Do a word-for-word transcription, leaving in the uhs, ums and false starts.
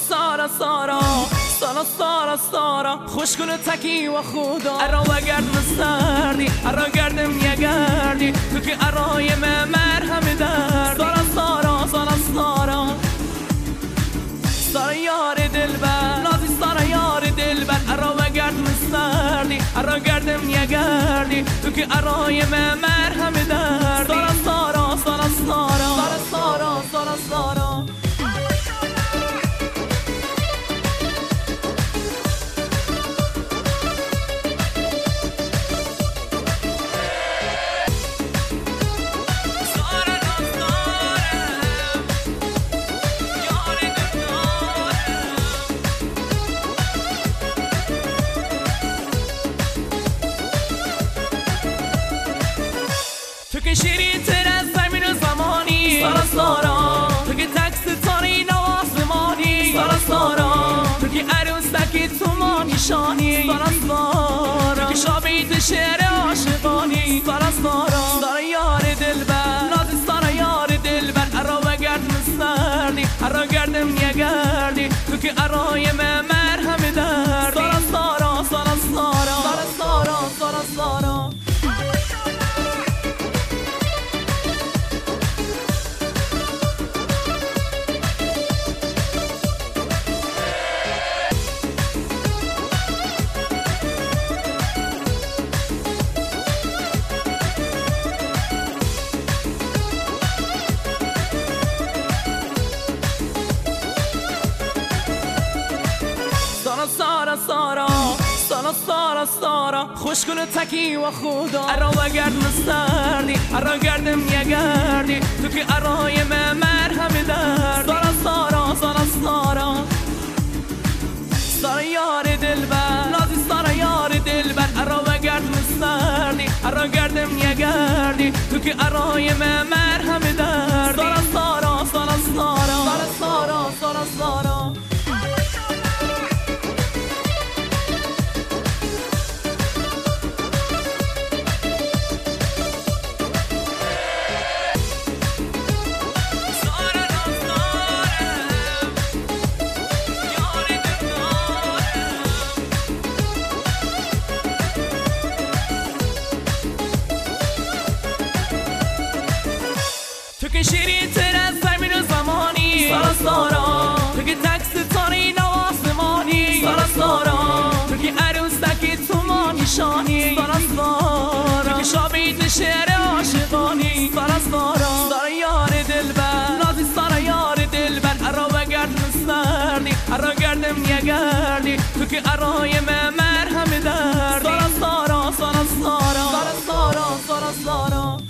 سارا سارا سارا سارا سارا خوشگل تکی و خدا ارا و گرد مستردی ارا گردم یگردی تو که ارای مرهم دردی سارا سارا سارا سارا سارا یار دلبر نازی سارا یار دلبر ارا و گرد مستردی ارا گردم یگردی تو که ارای مرهم دردی سارا سارا سارا سارا سارا سارا سارا تو که شیرین تر از زمین و زمانی سارا سارا تو که تکس تاری نواسمانی سارا سارا تو که عروسکی تو ما نشانی سارا سارا تو که شابید شعر عاشقانی سارا سارا سارا یار دلبر نازی سارا یار دلبر ارا و گرد مستردی ارا گردم یگردی تو که ارای مرهم دردی سارا سارا سارا سارا سارا سارا سارا سارا سارا سارا سارا سارا سارا خوشگل تکی و خدا ارا و گرد مستردی ارا گردم یگردی تو که ارای مرهم دردی سارا سارا سارا سارا سارا یار دلبر نازی سارا یار دلبر ارا و گرد مستردی ارا گردم یگردی تو که ارای مرهم دردی سارا سارا سارا سارا سارا سارا سارا تو که شیرین تر از زمین و زمانی سارا سارا تو که تکس تاری نواسمانی سارا سارا تو که عروسکی تو ما نشانی سارا سارا تو که شابید شعر عاشقانی سارا سارا سارا یار دلبر نازی سارا یار دلبر ارا و گرد مستردی ارا گردم یگردی تو که ارای مرهم دردی سارا سارا سارا سارا سارا سارا سارا